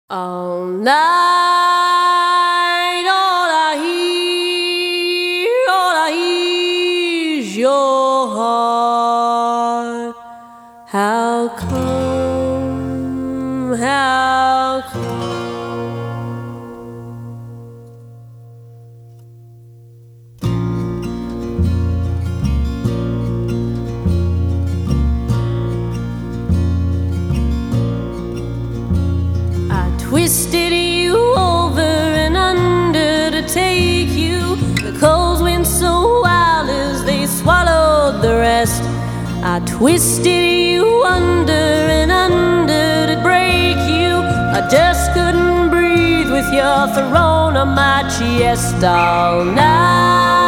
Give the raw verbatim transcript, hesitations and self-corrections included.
All night, all I hear, all I hear is your heart. How come, how come? Twisted you over and under to take you. The coals went so wild as they swallowed the rest. I twisted you under and under to break you. I just couldn't breathe with your throne on my chest all night.